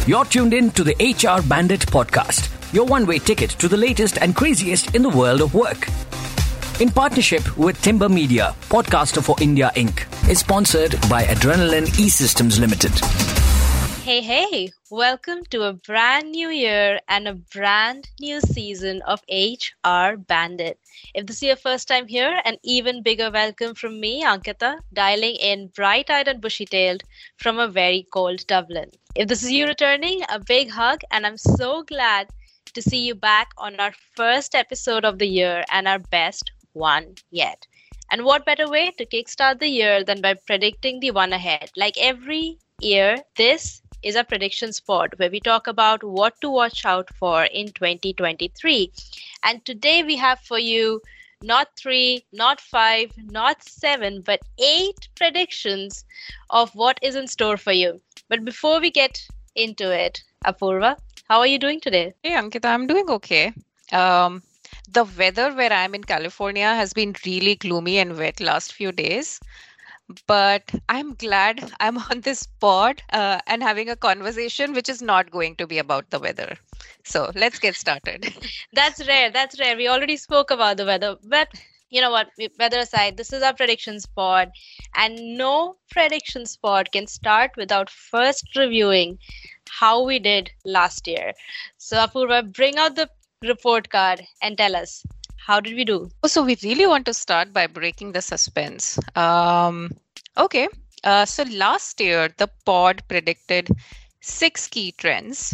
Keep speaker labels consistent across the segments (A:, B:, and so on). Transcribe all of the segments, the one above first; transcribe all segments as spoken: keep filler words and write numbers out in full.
A: You're tuned in to the H R Bandit podcast, your one-way ticket to the latest and craziest in the world of work. In partnership with Timber Media, Podcaster for India Incorporated, is sponsored by Adrenaline E-Systems Limited.
B: Hey, hey, welcome to a brand new year and a brand new season of H R Bandit. If this is your first time here, an even bigger welcome from me, Ankita, dialing in bright-eyed and bushy-tailed from a very cold Dublin. If this is you returning, a big hug, and I'm so glad to see you back on our first episode of the year and our best one yet. And what better way to kickstart the year than by predicting the one ahead? Like every year, this is a prediction spot where we talk about what to watch out for in twenty twenty-three. And today we have for you not three, not five, not seven, but eight predictions of what is in store for you. But before we get into it, Apurva, how are you doing today?
C: Hey, Ankita, I'm doing okay. Um, the weather where I'm in California has been really gloomy and wet last few days. But I'm glad I'm on this pod uh, and having a conversation which is not going to be about the weather. So let's get started.
B: That's rare. That's rare. We already spoke about the weather. But you know what? Weather aside, this is our predictions pod. And no predictions pod can start without first reviewing how we did last year. So Apurva, bring out the report card and tell us. How did we do?
C: So we really want to start by breaking the suspense. Um, okay, uh, so last year, the pod predicted six key trends.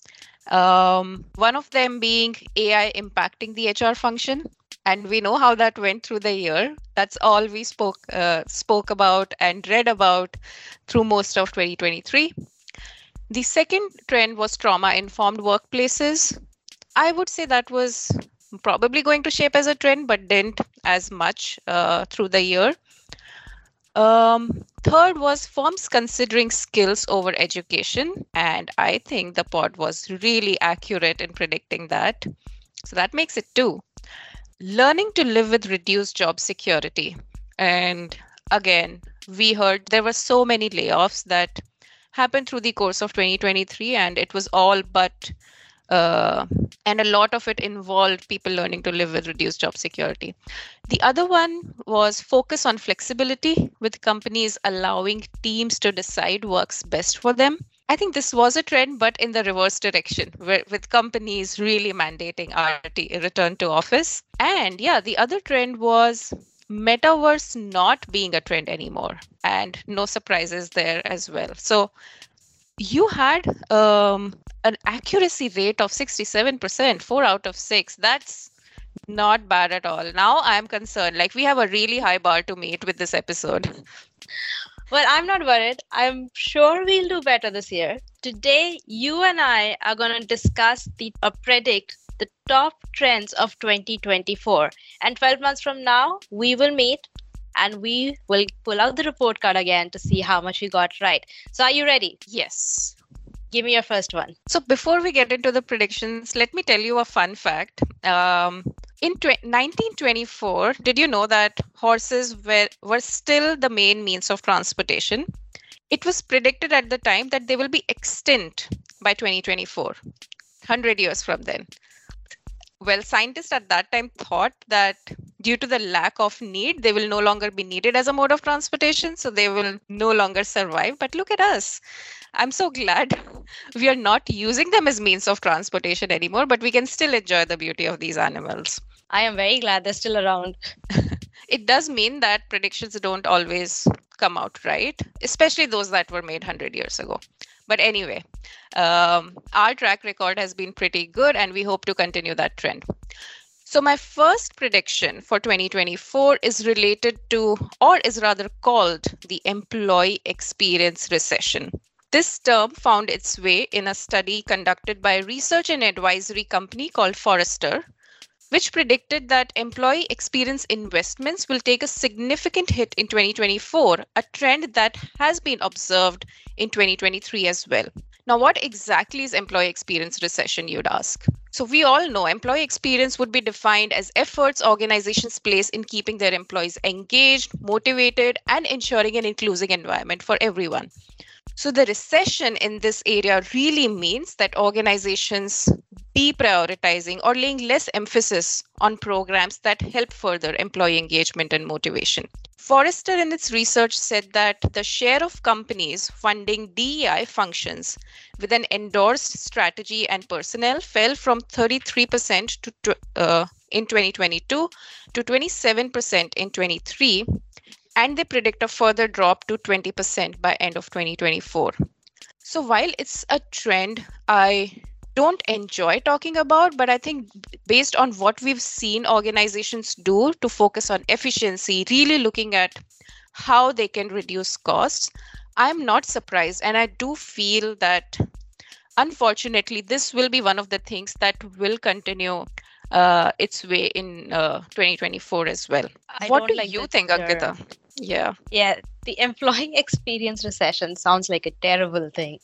C: Um, one of them being A I impacting the H R function. And we know how that went through the year. That's all we spoke uh, spoke about and read about through most of twenty twenty-three. The second trend was trauma-informed workplaces. I would say that was probably going to shape as a trend, but didn't as much uh, through the year. Um, third was firms considering skills over education. And I think the pod was really accurate in predicting that. So that makes it two. Learning to live with reduced job security. And again, we heard there were so many layoffs that happened through the course of twenty twenty-three, and it was all but Uh, and a lot of it involved people learning to live with reduced job security. The other one was focus on flexibility, with companies allowing teams to decide works best for them. I think this was a trend, but in the reverse direction, where, with companies really mandating R T, return to office. And yeah, the other trend was metaverse not being a trend anymore, and no surprises there as well. So you had um, an accuracy rate of sixty-seven percent, four out of six. That's not bad at all. Now I'm concerned. Like, we have a really high bar to meet with this episode.
B: Well, I'm not worried. I'm sure we'll do better this year. Today, you and I are going to discuss the uh, predict the top trends of twenty twenty-four. And twelve months from now, we will meet and we will pull out the report card again to see how much we got right. So are you ready?
C: Yes.
B: Give me your first one.
C: So before we get into the predictions, let me tell you a fun fact. Um, in nineteen twenty-four, did you know that horses were, were still the main means of transportation? It was predicted at the time that they will be extinct by twenty twenty-four, one hundred years from then. Well, scientists at that time thought that due to the lack of need, they will no longer be needed as a mode of transportation, so they will no longer survive. But look at us. I'm so glad we are not using them as means of transportation anymore, but we can still enjoy the beauty of these animals.
B: I am very glad they're still around.
C: It does mean that predictions don't always come out right, especially those that were made one hundred years ago. But anyway, um, our track record has been pretty good, and we hope to continue that trend. So my first prediction for twenty twenty-four is related to, or is rather called, the employee experience recession. This term found its way in a study conducted by a research and advisory company called Forrester, which predicted that employee experience investments will take a significant hit in twenty twenty-four, a trend that has been observed in twenty twenty-three as well. Now, what exactly is employee experience recession, you'd ask? So we all know employee experience would be defined as efforts organizations place in keeping their employees engaged, motivated, and ensuring an inclusive environment for everyone. So the recession in this area really means that organizations deprioritizing or laying less emphasis on programs that help further employee engagement and motivation. Forrester in its research said that the share of companies funding D E I functions with an endorsed strategy and personnel fell from thirty-three percent to uh, in twenty twenty-two to twenty-seven percent in twenty-three, and they predict a further drop to twenty percent by end of twenty twenty-four. So while it's a trend I don't enjoy talking about, but I think based on what we've seen organizations do to focus on efficiency, really looking at how they can reduce costs, I'm not surprised. And I do feel that, unfortunately, this will be one of the things that will continue uh, its way in uh, twenty twenty-four as well.
B: I
C: What
B: don't
C: do
B: like
C: you
B: the
C: think,
B: term.
C: Ankita? Yeah.
B: Yeah, the employee experience recession sounds like a terrible thing.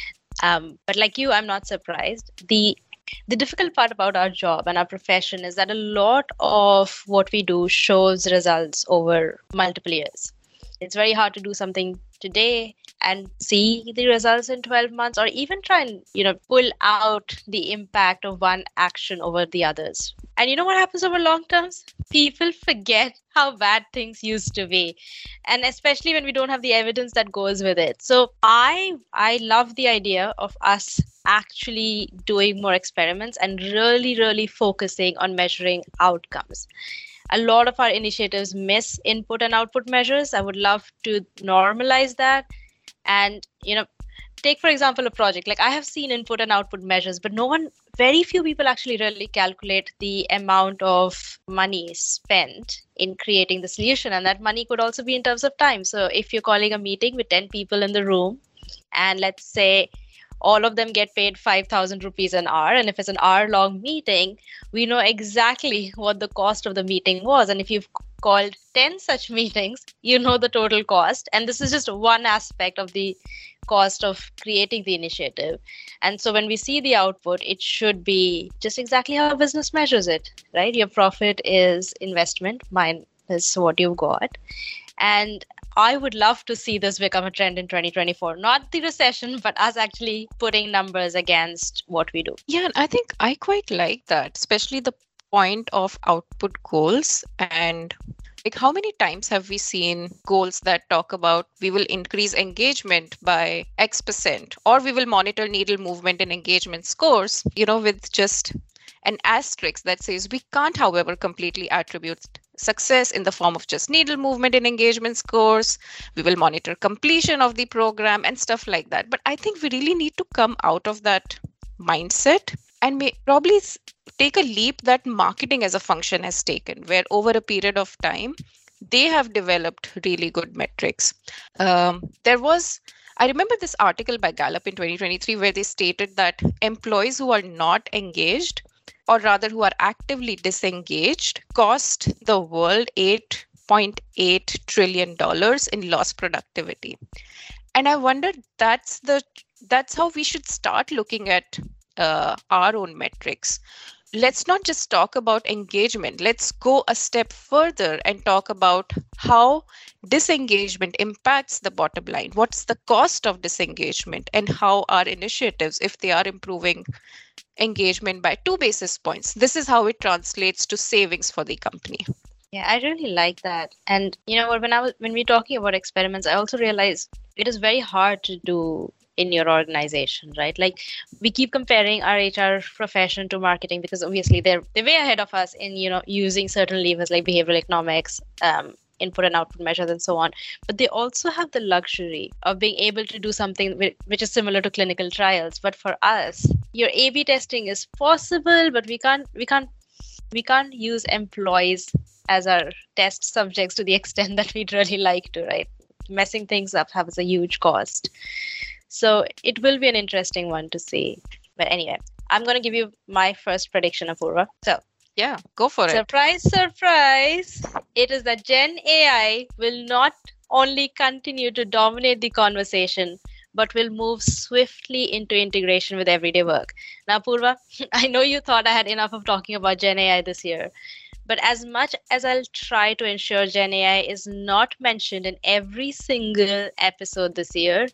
B: Um, but like you, I'm not surprised. The the difficult part about our job and our profession is that a lot of what we do shows results over multiple years. It's very hard to do something today and see the results in twelve months, or even try and, you know, pull out the impact of one action over the others. And you know what happens over long terms? People forget how bad things used to be. And especially when we don't have the evidence that goes with it. So I I love the idea of us actually doing more experiments and really, really focusing on measuring outcomes. A lot of our initiatives miss input and output measures. I would love to normalize that. And, you know, take, for example, a project. Like, I have seen input and output measures, but no one, very few people actually really calculate the amount of money spent in creating the solution. And that money could also be in terms of time. So if you're calling a meeting with ten people in the room, and let's say all of them get paid five thousand rupees an hour. And if it's an hour long meeting, we know exactly what the cost of the meeting was. And if you've called ten such meetings, you know the total cost. And this is just one aspect of the cost of creating the initiative. And so when we see the output, it should be just exactly how a business measures it, right? Your profit is investment, mine is what you've got. And I would love to see this become a trend in twenty twenty-four, not the recession, but us actually putting numbers against what we do.
C: Yeah, and I think I quite like that, especially the point of output goals. And like, how many times have we seen goals that talk about we will increase engagement by X percent, or we will monitor needle movement and engagement scores, you know, with just an asterisk that says we can't, however, completely attribute success in the form of just needle movement and engagement scores. We will monitor completion of the program and stuff like that. But I think we really need to come out of that mindset and may probably take a leap that marketing as a function has taken, where over a period of time, they have developed really good metrics. Um, there was, I remember this article by Gallup in twenty twenty-three where they stated that employees who are not engaged, or rather who are actively disengaged, cost the world eight point eight trillion dollars in lost productivity. And I wonder that's the that's how we should start looking at uh, our own metrics. Let's not just talk about engagement. Let's go a step further and talk about how disengagement impacts the bottom line. What's the cost of disengagement, and how our initiatives, if they are improving engagement by two basis points, this is how it translates to savings for the company.
B: Yeah, I really like that. And you know what, when I was when we're talking about experiments, I also realized it is very hard to do in your organization, right? Like, we keep comparing our H R profession to marketing because obviously they're they're way ahead of us in, you know, using certain levers like behavioral economics, um, input and output measures, and so on. But they also have the luxury of being able to do something which is similar to clinical trials. But for us, your A B testing is possible, but we can't we can't we can't use employees as our test subjects to the extent that we'd really like to, right? Messing things up has a huge cost. So it will be an interesting one to see. But anyway, I'm going to give you my first prediction, Apurva. So
C: yeah, go for it.
B: Surprise, surprise. It is that Gen A I will not only continue to dominate the conversation, but will move swiftly into integration with everyday work. Now, Purva, I know you thought I had enough of talking about Gen A I this year, but as much as I'll try to ensure Gen A I is not mentioned in every single episode this year,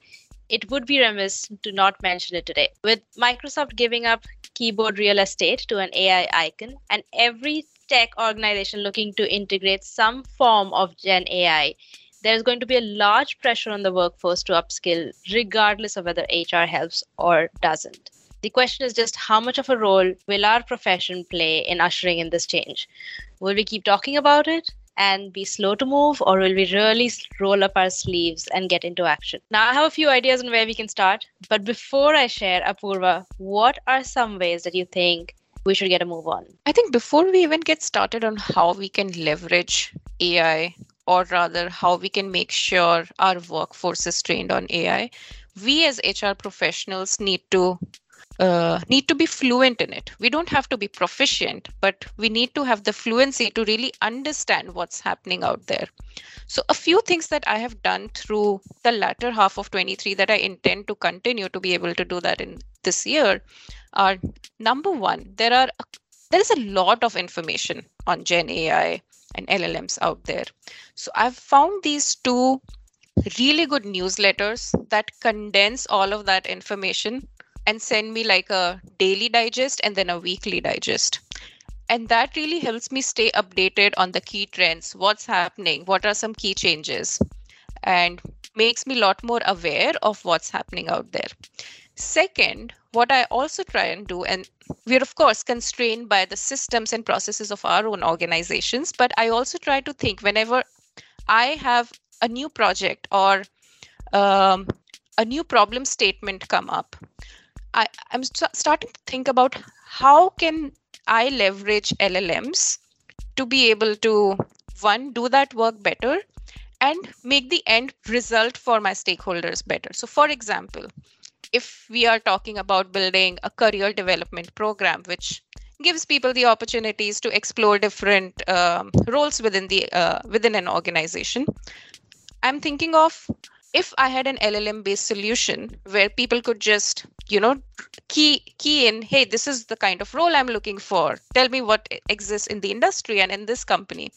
B: it would be remiss to not mention it today. With Microsoft giving up keyboard real estate to an A I icon, and every tech organization looking to integrate some form of Gen A I, there's going to be a large pressure on the workforce to upskill, regardless of whether H R helps or doesn't. The question is just how much of a role will our profession play in ushering in this change? Will we keep talking about it and be slow to move, or will we really roll up our sleeves and get into action? Now, I have a few ideas on where we can start, but before I share, Apurva, what are some ways that you think we should get a move on?
C: I think before we even get started on how we can leverage A I, or rather how we can make sure our workforce is trained on A I, we as H R professionals need to Uh, need to be fluent in it. We don't have to be proficient, but we need to have the fluency to really understand what's happening out there. So a few things that I have done through the latter half of twenty-three that I intend to continue to be able to do that in this year are, number one, there are there is a lot of information on Gen A I and L L Ms out there. So I've found these two really good newsletters that condense all of that information and send me like a daily digest and then a weekly digest. And that really helps me stay updated on the key trends, what's happening, what are some key changes, and makes me a lot more aware of what's happening out there. Second, what I also try and do, and we're of course constrained by the systems and processes of our own organizations, but I also try to think whenever I have a new project or um, a new problem statement come up, I, I'm st- starting to think about how can I leverage L L Ms to be able to, one, do that work better and make the end result for my stakeholders better. So for example, if we are talking about building a career development program, which gives people the opportunities to explore different um, roles within the uh, within an organization, I'm thinking of if I had an L L M-based solution where people could just, you know, key key in, hey, this is the kind of role I'm looking for. Tell me what exists in the industry and in this company.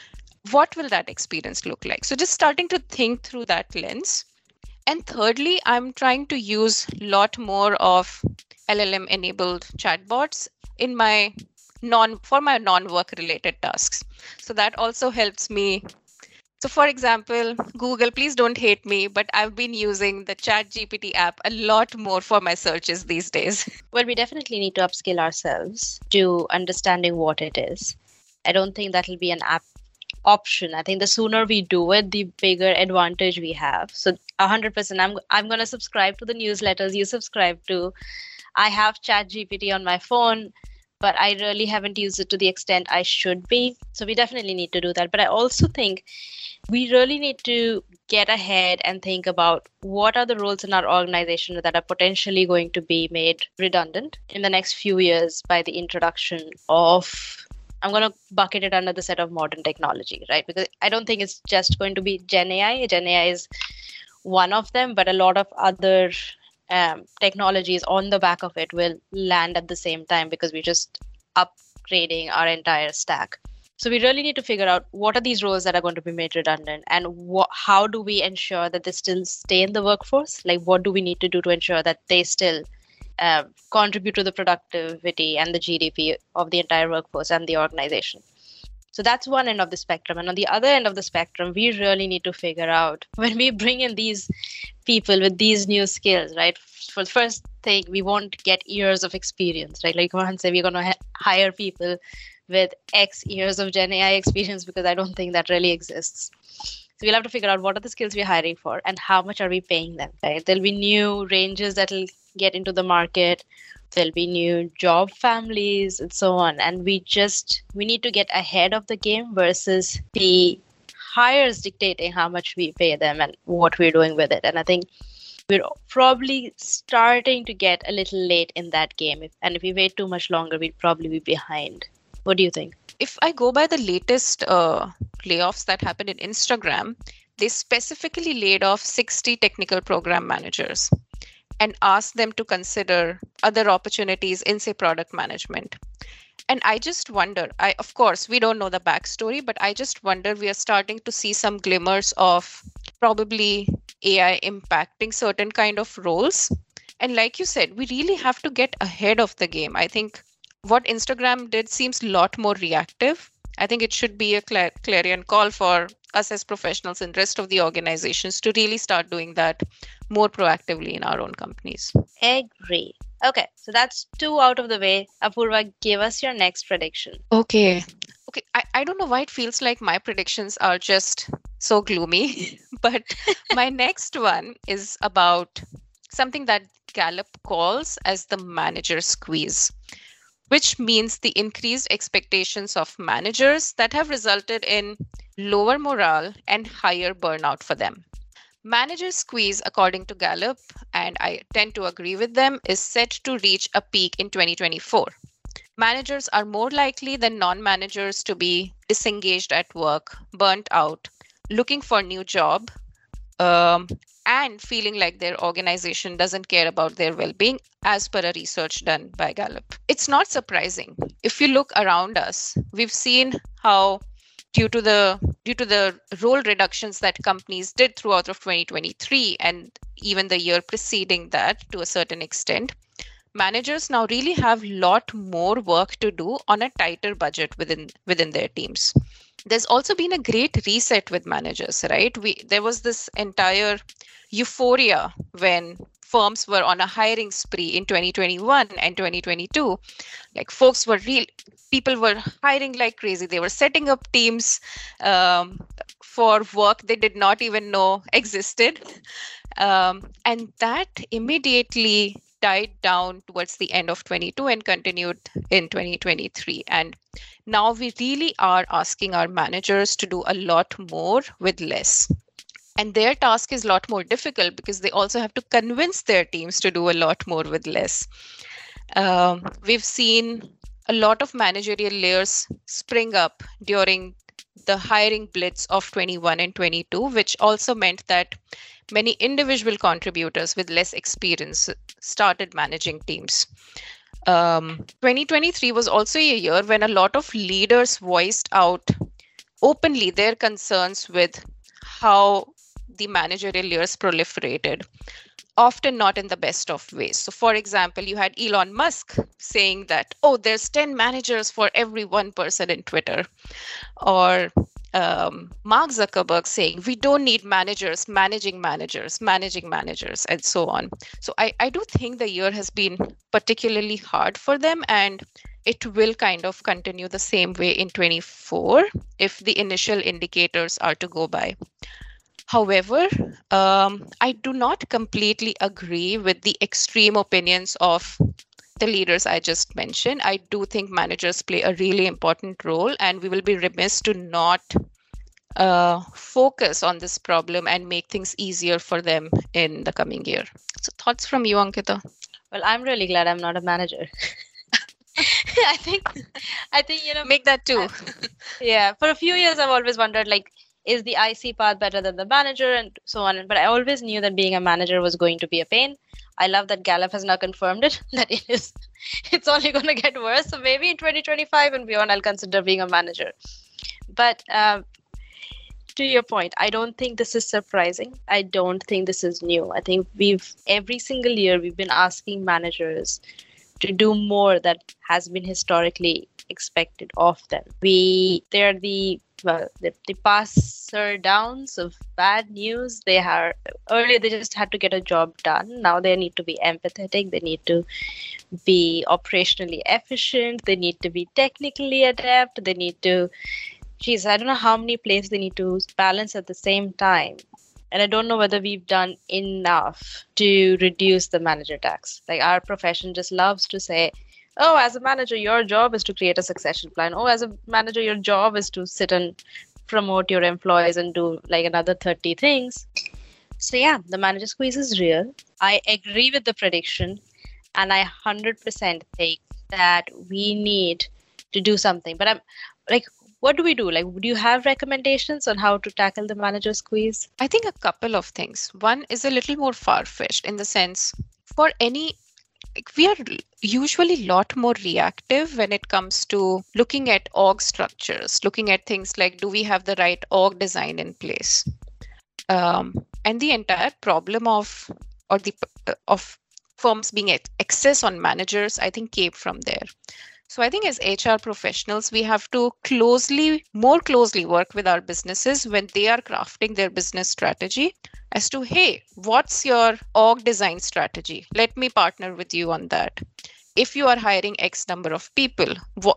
C: What will that experience look like? So just starting to think through that lens. And thirdly, I'm trying to use a lot more of L L M-enabled chatbots in my non for my non-work related tasks. So that also helps me. So for example, Google, please don't hate me, but I've been using the ChatGPT app a lot more for my searches these days.
B: Well, we definitely need to upskill ourselves to understanding what it is. I don't think that'll be an app option. I think the sooner we do it, the bigger advantage we have. So one hundred percent, I'm I'm going to subscribe to the newsletters you subscribe to. I have ChatGPT on my phone, but I really haven't used it to the extent I should be. So we definitely need to do that. But I also think we really need to get ahead and think about what are the roles in our organization that are potentially going to be made redundant in the next few years by the introduction of, I'm going to bucket it under the set of modern technology, right? Because I don't think it's just going to be Gen A I. Gen A I is one of them, but a lot of other um, technologies on the back of it will land at the same time because we're just upgrading our entire stack. So we really need to figure out what are these roles that are going to be made redundant, and what, how do we ensure that they still stay in the workforce? Like, what do we need to do to ensure that they still uh, contribute to the productivity and the G D P of the entire workforce and the organization? So that's one end of the spectrum. And on the other end of the spectrum, we really need to figure out when we bring in these people with these new skills, right? For the first thing, we won't get years of experience, right? Like, you can't say we're going to ha- hire people with X years of Gen A I experience, because I don't think that really exists. So we'll have to figure out what are the skills we're hiring for and how much are we paying them, right? There'll be new ranges that'll get into the market. There'll be new job families and so on. And we just, we need to get ahead of the game versus the hires dictating how much we pay them and what we're doing with it. And I think we're probably starting to get a little late in that game. And if we wait too much longer, we'd probably be behind. What do you think?
C: If I go by the latest uh, layoffs that happened in Instagram, they specifically laid off sixty technical program managers and asked them to consider other opportunities in, say, product management. And I just wonder, I of course, we don't know the backstory, but I just wonder we are starting to see some glimmers of probably A I impacting certain kind of roles. And like you said, we really have to get ahead of the game. I think what Instagram did seems a lot more reactive. I think it should be a cla- clarion call for us as professionals and rest of the organizations to really start doing that more proactively in our own companies.
B: Agree. Okay, so that's two out of the way. Apurva, give us your next prediction.
C: Okay. Okay. I, I don't know why it feels like my predictions are just so gloomy, but my next one is about something that Gallup calls as the manager squeeze, which means the increased expectations of managers that have resulted in lower morale and higher burnout for them. Manager squeeze, according to Gallup, and I tend to agree with them, is set to reach a peak in twenty twenty-four. Managers are more likely than non-managers to be disengaged at work, burnt out, looking for a new job, um, and feeling like their organization doesn't care about their well-being, as per a research done by Gallup. It's not surprising. If you look around us, we've seen how due to the due to the role reductions that companies did throughout of twenty twenty-three and even the year preceding that to a certain extent, managers now really have a lot more work to do on a tighter budget within within their teams. There's also been a great reset with managers, right? We there was this entire euphoria when firms were on a hiring spree in twenty twenty-one and twenty twenty-two. Like folks were real, people were hiring like crazy. They were setting up teams um, for work they did not even know existed. Um, and that immediately died down towards the end of twenty-two and continued in twenty twenty-three. And now we really are asking our managers to do a lot more with less. And their task is a lot more difficult because they also have to convince their teams to do a lot more with less. Um, we've seen a lot of managerial layers spring up during the hiring blitz of twenty-one and twenty-two, which also meant that many individual contributors with less experience started managing teams. Um, twenty twenty-three was also a year when a lot of leaders voiced out openly their concerns with how the managerial layers proliferated, often not in the best of ways. So, for example, you had Elon Musk saying that, oh, there's ten managers for every one person in Twitter. Or um, Mark Zuckerberg saying, we don't need managers, managing managers, managing managers, and so on. So I, I do think the year has been particularly hard for them, and it will kind of continue the same way in twenty-four if the initial indicators are to go by. However, um, I do not completely agree with the extreme opinions of the leaders I just mentioned. I do think managers play a really important role, and we will be remiss to not uh, focus on this problem and make things easier for them in the coming year. So thoughts from you, Ankita?
B: Well, I'm really glad I'm not a manager. I think, I think, you know,
C: Make that too.
B: yeah, for a few years, I've always wondered, like, is the I C path better than the manager and so on? But I always knew that being a manager was going to be a pain. I love that Gallup has now confirmed it, that it is, it's only going to get worse. So maybe in twenty twenty-five and beyond, I'll consider being a manager. But um, to your point, I don't think this is surprising. I don't think this is new. I think we've, every single year, we've been asking managers to do more that has been historically expected of them. We, they're the well, the, the passer downs of bad news. They are earlier they just had to get a job done. Now they need to be empathetic. They need to be operationally efficient. They need to be technically adept. They need to, geez, I don't know how many places they need to balance at the same time. And I don't know whether we've done enough to reduce the manager tax. Like our profession just loves to say, oh, as a manager, your job is to create a succession plan. Oh, as a manager, your job is to sit and promote your employees and do like another thirty things. So yeah, the manager squeeze is real. I agree with the prediction. And I one hundred percent think that we need to do something. But I'm like, what do we do? Like, do you have recommendations on how to tackle the manager squeeze?
C: I think a couple of things. One is a little more far-fetched in the sense for any we are usually a lot more reactive when it comes to looking at org structures, looking at things like, do we have the right org design in place? Um, and the entire problem of or the of firms being ex- excess on managers, I think, came from there. So I think as H R professionals, we have to closely, more closely work with our businesses when they are crafting their business strategy as to, hey, what's your org design strategy? Let me partner with you on that. If you are hiring X number of people, what,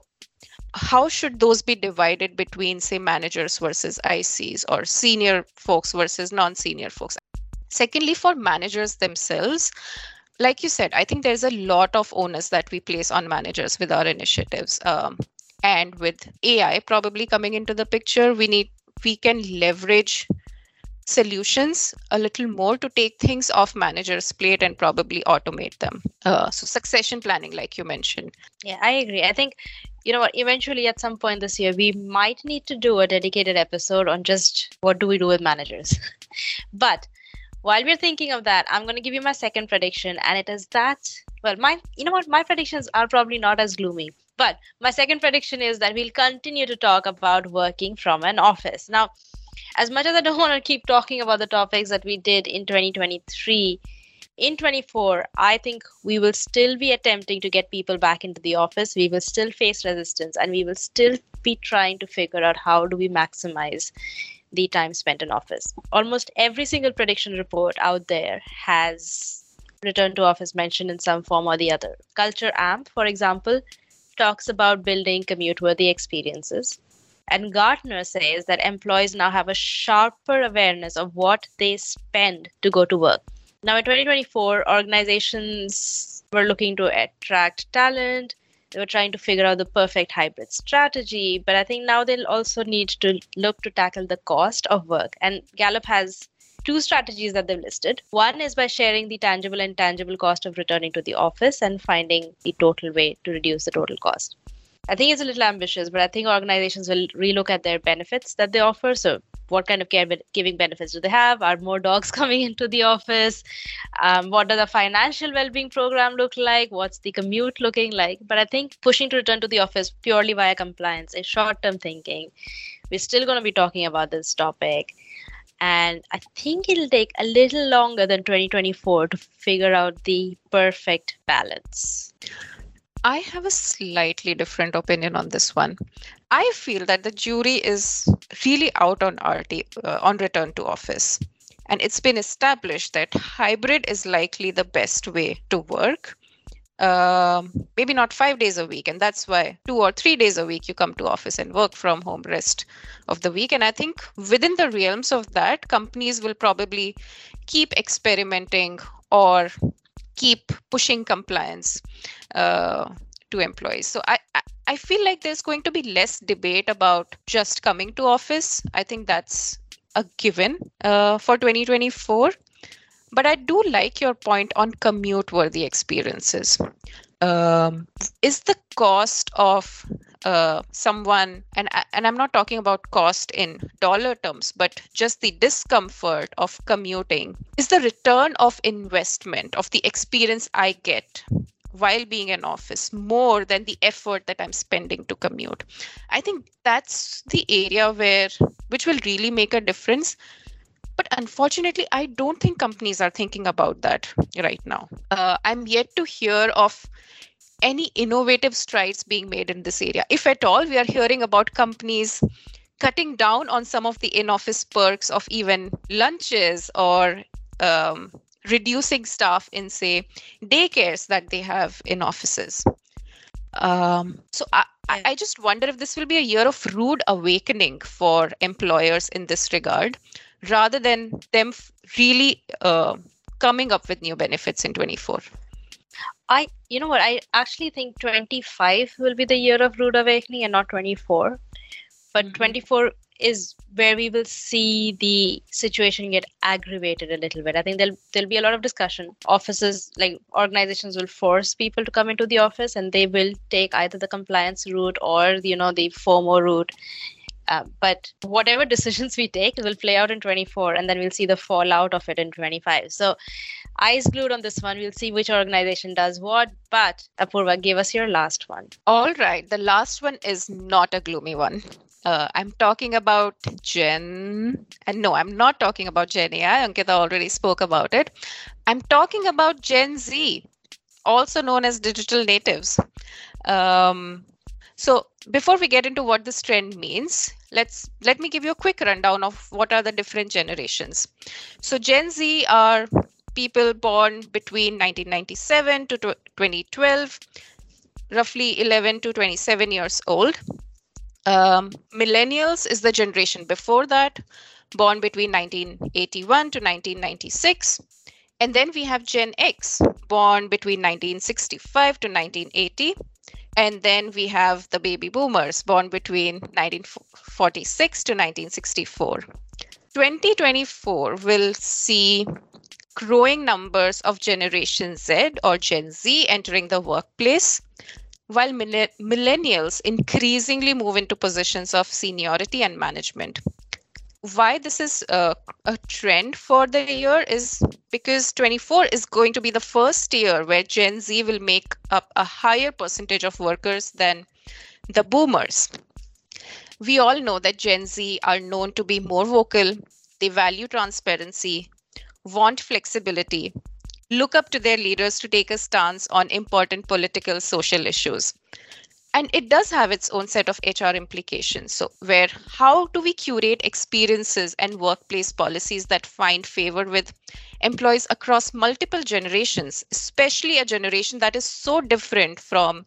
C: how should those be divided between, say, managers versus I Cs or senior folks versus non-senior folks? Secondly, for managers themselves, like you said, I think there's a lot of onus that we place on managers with our initiatives. Um, and with A I probably coming into the picture, we need we can leverage solutions a little more to take things off managers' plate and probably automate them. Uh, so succession planning, like you mentioned.
B: Yeah, I agree. I think, you know what, eventually at some point this year, we might need to do a dedicated episode on just what do we do with managers. But while we're thinking of that, I'm going to give you my second prediction, and it is that, well, my, you know what, my predictions are probably not as gloomy, but my second prediction is that we'll continue to talk about working from an office. Now, as much as I don't want to keep talking about the topics that we did in twenty twenty-three, in twenty-four, I think we will still be attempting to get people back into the office. We will still face resistance, and we will still be trying to figure out how do we maximize the time spent in office. Almost every single prediction report out there has return to office mentioned in some form or the other. Culture Amp, for example, talks about building commute-worthy experiences. And Gartner says that employees now have a sharper awareness of what they spend to go to work. Now, in twenty twenty-four, organizations were looking to attract talent. They were trying to figure out the perfect hybrid strategy. But I think now they'll also need to look to tackle the cost of work. And Gallup has two strategies that they've listed. One is by sharing the tangible and intangible cost of returning to the office and finding the total way to reduce the total cost. I think it's a little ambitious, but I think organizations will relook at their benefits that they offer. So what kind of caregiving benefits do they have? Are more dogs coming into the office? Um, what does a financial well-being program look like? What's the commute looking like? But I think pushing to return to the office purely via compliance is short-term thinking. We're still going to be talking about this topic. And I think it'll take a little longer than twenty twenty-four to figure out the perfect balance.
C: I have a slightly different opinion on this one. I feel that the jury is really out on R T, uh, on return to office. And it's been established that hybrid is likely the best way to work. Um, maybe not five days a week. And that's why two or three days a week you come to office and work from home rest of the week. And I think within the realms of that, companies will probably keep experimenting or keep pushing compliance uh, to employees. So I, I, I feel like there's going to be less debate about just coming to office. I think that's a given uh, for twenty twenty-four. But I do like your point on commute-worthy experiences. Um, is the cost of uh, someone, and, and I'm not talking about cost in dollar terms, but just the discomfort of commuting, is the return of investment of the experience I get while being in office more than the effort that I'm spending to commute? I think that's the area where, which will really make a difference. But unfortunately, I don't think companies are thinking about that right now. Uh, I'm yet to hear of any innovative strides being made in this area. If at all, we are hearing about companies cutting down on some of the in-office perks of even lunches or um, reducing staff in, say, daycares that they have in offices. Um, so I, I just wonder if this will be a year of rude awakening for employers in this regard, rather than them really uh, coming up with new benefits in twenty-four.
B: I, you know what, I actually think twenty-five will be the year of rude awakening and not twenty-four. But mm-hmm. twenty-four is where we will see the situation get aggravated a little bit. I think there'll there'll be a lot of discussion. Offices, like organizations, will force people to come into the office, and they will take either the compliance route or, you know, the FOMO route. Uh, but whatever decisions we take will play out in twenty-four, and then we'll see the fallout of it in twenty-five. So eyes glued on this one. We'll see which organization does what. But Apurva, give us your last one.
C: All right. The last one is not a gloomy one. Uh, I'm talking about Gen, and no, I'm not talking about Gen A I. Ankita already spoke about it. I'm talking about Gen Z, also known as digital natives. Um, so before we get into what this trend means, let's let me give you a quick rundown of what are the different generations. So Gen Z are people born between nineteen ninety-seven to twenty twelve, roughly eleven to twenty-seven years old. Um, millennials is the generation before that, born between nineteen eighty-one to nineteen ninety-six. And then we have Gen X, born between nineteen sixty-five to nineteen eighty. And then we have the baby boomers, born between nineteen forty-six to nineteen sixty-four. twenty twenty-four will see growing numbers of Generation Z or Gen Z entering the workplace, while millennials increasingly move into positions of seniority and management. Why this is a, a trend for the year is because twenty-four is going to be the first year where Gen Z will make up a higher percentage of workers than the boomers. We all know that Gen Z are known to be more vocal, they value transparency, want flexibility, look up to their leaders to take a stance on important political, social issues. And it does have its own set of H R implications. So where how do we curate experiences and workplace policies that find favor with employees across multiple generations, especially a generation that is so different from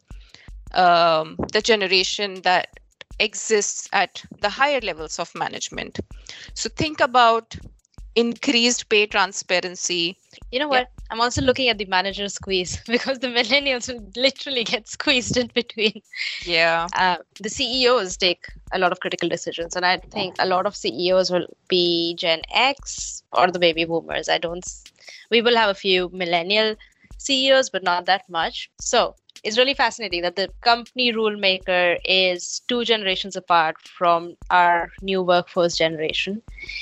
C: um, the generation that exists at the higher levels of management. So think about increased pay transparency.
B: You know what? Yeah. I'm also looking at the manager squeeze because the millennials will literally get squeezed in between.
C: Yeah.
B: Uh, the C E Os take a lot of critical decisions. And I think a lot of C E Os will be Gen X or the baby boomers. I don't, we will have a few millennial C E Os, but not that much. So it's really fascinating that the company rule maker is two generations apart from our new workforce generation.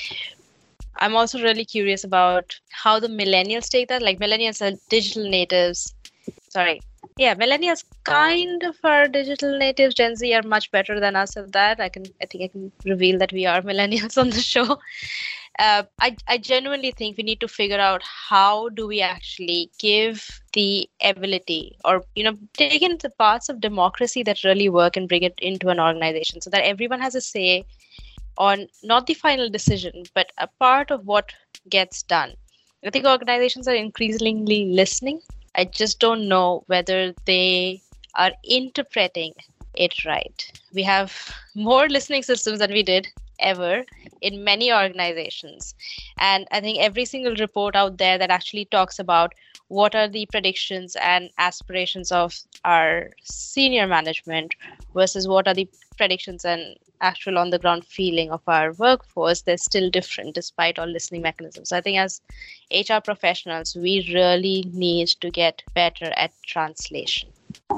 B: I'm also really curious about how the millennials take that. Like millennials are digital natives. Sorry. Yeah, millennials kind of are digital natives. Gen Z are much better than us at that. I can, I think I can reveal that we are millennials on the show. Uh, I, I genuinely think we need to figure out how do we actually give the ability or, you know, take in the parts of democracy that really work and bring it into an organization so that everyone has a say on not the final decision, but a part of what gets done. I think organizations are increasingly listening. I just don't know whether they are interpreting it right. We have more listening systems than we did ever in many organizations. And I think every single report out there that actually talks about what are the predictions and aspirations of our senior management versus what are the predictions and actual on the ground feeling of our workforce, they're still different despite all listening mechanisms. So I think as H R professionals, we really need to get better at translation.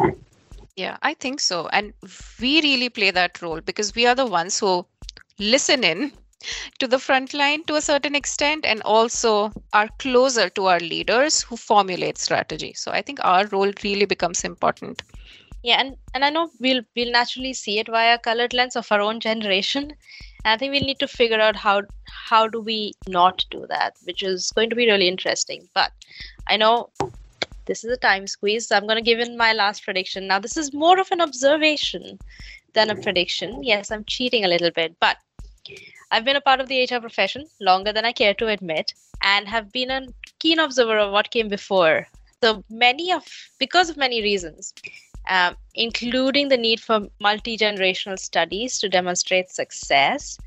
C: Yeah, I think so. And we really play that role because we are the ones who listen in to the front line to a certain extent and also are closer to our leaders who formulate strategy. So I think our role really becomes important.
B: Yeah, and, and I know we'll we'll naturally see it via colored lens of our own generation. And I think we'll need to figure out how how do we not do that, which is going to be really interesting. But I know this is a time squeeze, so I'm going to give in my last prediction. Now, this is more of an observation than a prediction. Yes, I'm cheating a little bit, but I've been a part of the H R profession longer than I care to admit and have been a keen observer of what came before. So many of, because of many reasons, Um, including the need for multi-generational studies to demonstrate success,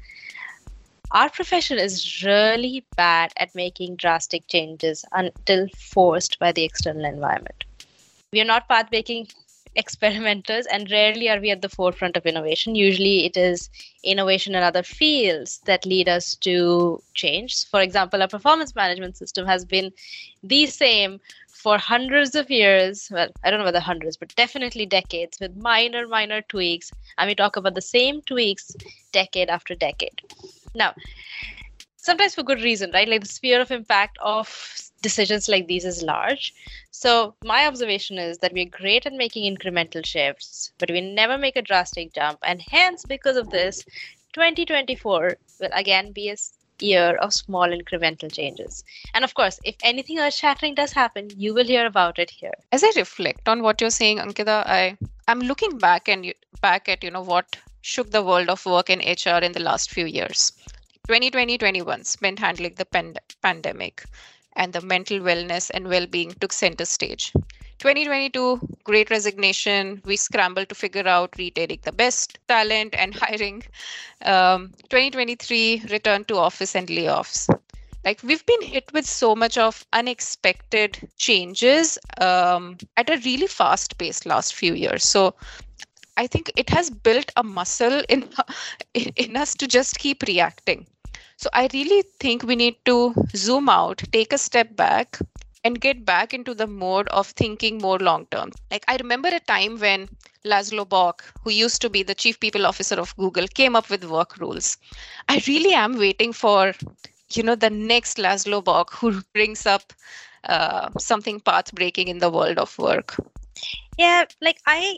B: our profession is really bad at making drastic changes until forced by the external environment. We are not path-breaking experimenters, and rarely are we at the forefront of innovation. Usually it is innovation in other fields that lead us to change. For example, our performance management system has been the same for hundreds of years. Well, I don't know whether hundreds, but definitely decades with minor, minor tweaks. And we talk about the same tweaks decade after decade. Now, sometimes for good reason, right? Like the sphere of impact of decisions like these is large. So my observation is that we're great at making incremental shifts, but we never make a drastic jump. And hence, because of this, twenty twenty-four will again be a year of small incremental changes. And of course, if anything earth-shattering does happen, you will hear about it here.
C: As I reflect on what you're saying, Ankita, I I'm looking back and back at you know what shook the world of work in H R in the last few years. twenty twenty twenty-one spent handling the pand- pandemic, and the mental wellness and well-being took center stage. twenty twenty-two, great resignation. We scrambled to figure out retaining the best talent and hiring. Um, twenty twenty-three, return to office and layoffs. Like we've been hit with so much of unexpected changes um, at a really fast pace last few years. So I think it has built a muscle in, in us to just keep reacting. So I really think we need to zoom out, take a step back, and get back into the mode of thinking more long term. Like I remember a time when Laszlo Bock, who used to be the chief people officer of Google, came up with work rules. I really am waiting for, you know, the next Laszlo Bock who brings up uh, something path breaking in the world of work.
B: Yeah, like I,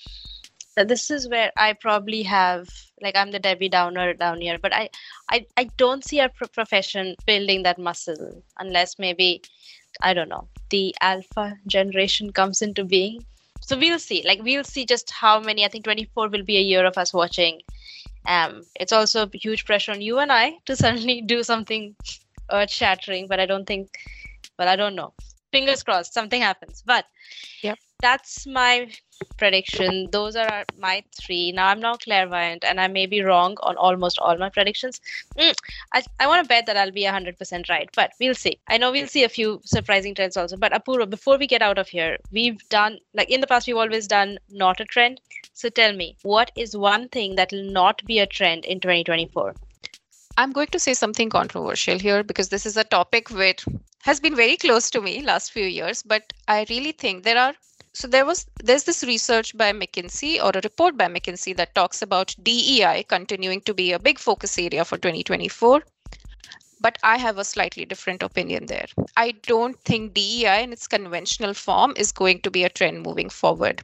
B: this is where I probably have, like I'm the Debbie Downer down here, but I, I, I don't see our pro- profession building that muscle unless maybe, I don't know, the alpha generation comes into being. So we'll see, like we'll see just how many, I think twenty-four will be a year of us watching. Um, it's also huge pressure on you and I to suddenly do something earth shattering, but I don't think, well, I don't know. Fingers crossed, something happens. But
C: yep.
B: That's my prediction. Those are our, my three. Now I'm not clairvoyant and I may be wrong on almost all my predictions. Mm, I, I want to bet that I'll be one hundred percent right, but we'll see. I know we'll see a few surprising trends also. But Apurva, before we get out of here, we've done, like in the past, we've always done not a trend. So tell me, what is one thing that will not be a trend in twenty twenty-four?
C: I'm going to say something controversial here because this is a topic which has been very close to me last few years, but I really think there are So there was there's this research by McKinsey or a report by McKinsey that talks about D E I continuing to be a big focus area for twenty twenty-four. But I have a slightly different opinion there. I don't think D E I in its conventional form is going to be a trend moving forward.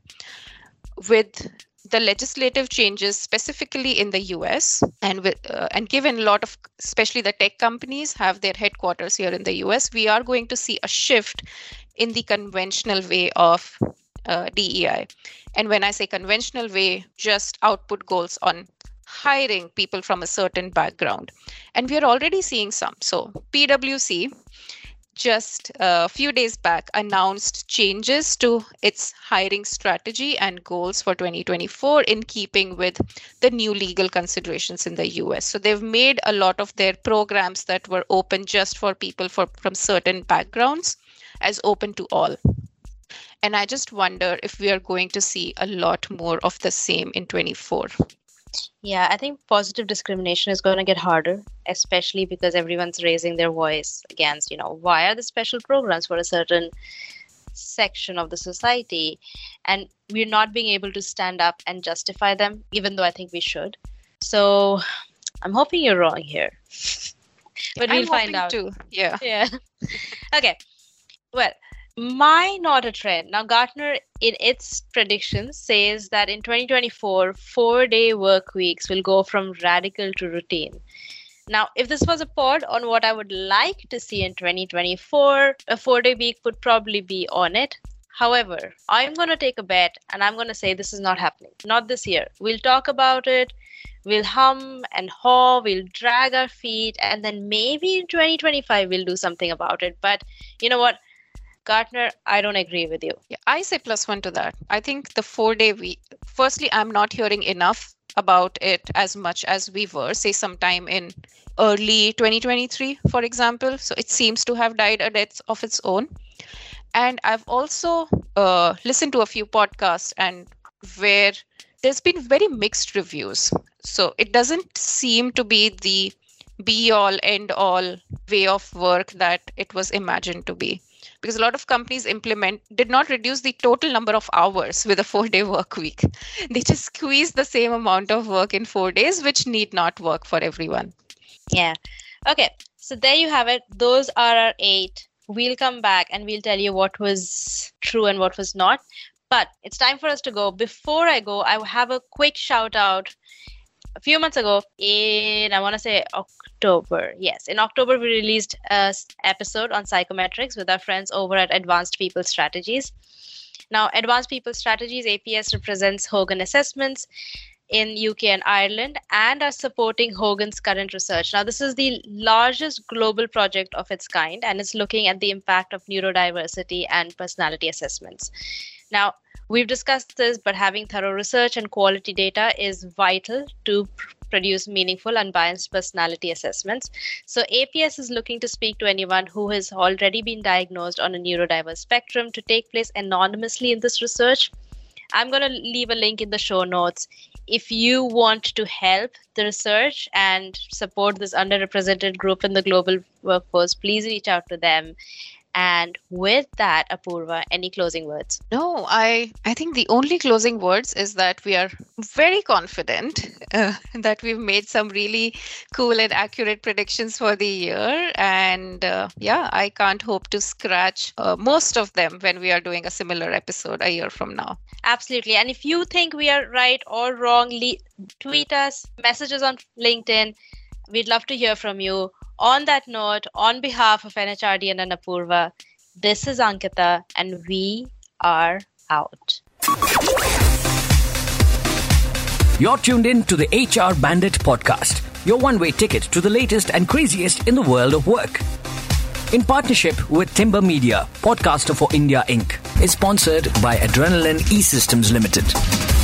C: With the legislative changes specifically in the U S and with uh, and given a lot of, especially the tech companies have their headquarters here in the U S, we are going to see a shift in the conventional way of uh, D E I. And when I say conventional way, just output goals on hiring people from a certain background. And we are already seeing some. So P W C just a few days back announced changes to its hiring strategy and goals for twenty twenty-four in keeping with the new legal considerations in the U S. So they've made a lot of their programs that were open just for people for, from certain backgrounds as open to all. And I just wonder if we are going to see a lot more of the same in twenty-four.
B: Yeah, I think positive discrimination is going to get harder, especially because everyone's raising their voice against, you know, why are the special programs for a certain section of the society? And we're not being able to stand up and justify them, even though I think we should. So I'm hoping you're wrong here. But
C: I'm
B: we'll find out.
C: Too. Yeah.
B: Yeah. Okay. Well, my not a trend. Now, Gartner, in its predictions, says that in twenty twenty-four, four-day work weeks will go from radical to routine. Now, if this was a pod on what I would like to see in twenty twenty-four, a four-day week would probably be on it. However, I'm going to take a bet and I'm going to say this is not happening. Not this year. We'll talk about it. We'll hum and haw. We'll drag our feet. And then maybe in twenty twenty-five, we'll do something about it. But you know what? Gartner, I don't agree with you.
C: Yeah, I say plus one to that. I think the four-day week, firstly, I'm not hearing enough about it as much as we were, say, sometime in early twenty twenty-three, for example. So it seems to have died a death of its own. And I've also uh, listened to a few podcasts and where there's been very mixed reviews. So it doesn't seem to be the be-all, end-all way of work that it was imagined to be. Because a lot of companies implement did not reduce the total number of hours with a four-day work week. They just squeeze the same amount of work in four days, which need not work for everyone.
B: Yeah. Okay. So there you have it. Those are our eight. We'll come back and we'll tell you what was true and what was not. But it's time for us to go. Before I go, I have a quick shout out. A few months ago, in, I want to say October. Yes, in October, we released an episode on psychometrics with our friends over at Advanced People Strategies. Now, Advanced People Strategies, A P S, represents Hogan Assessments in U K and Ireland and are supporting Hogan's current research. Now, this is the largest global project of its kind, and it's looking at the impact of neurodiversity and personality assessments. Now, we've discussed this, but having thorough research and quality data is vital to pr- produce meaningful, unbiased personality assessments. So A P S is looking to speak to anyone who has already been diagnosed on a neurodiverse spectrum to take place anonymously in this research. I'm going to leave a link in the show notes. If you want to help the research and support this underrepresented group in the global workforce, please reach out to them. And with that, Apurva, any closing words?
C: No, I, I think the only closing words is that we are very confident uh, that we've made some really cool and accurate predictions for the year. And uh, yeah, I can't hope to scratch uh, most of them when we are doing a similar episode a year from now.
B: Absolutely. And if you think we are right or wrong, le- tweet us, messages on LinkedIn. We'd love to hear from you. On that note, on behalf of N H R D and Apurva, this is Ankita, and we are out.
A: You're tuned in to the H R Bandit podcast, your one-way ticket to the latest and craziest in the world of work. In partnership with Timber Media, Podcaster for India Incorporated, is sponsored by Adrenaline E-Systems Limited.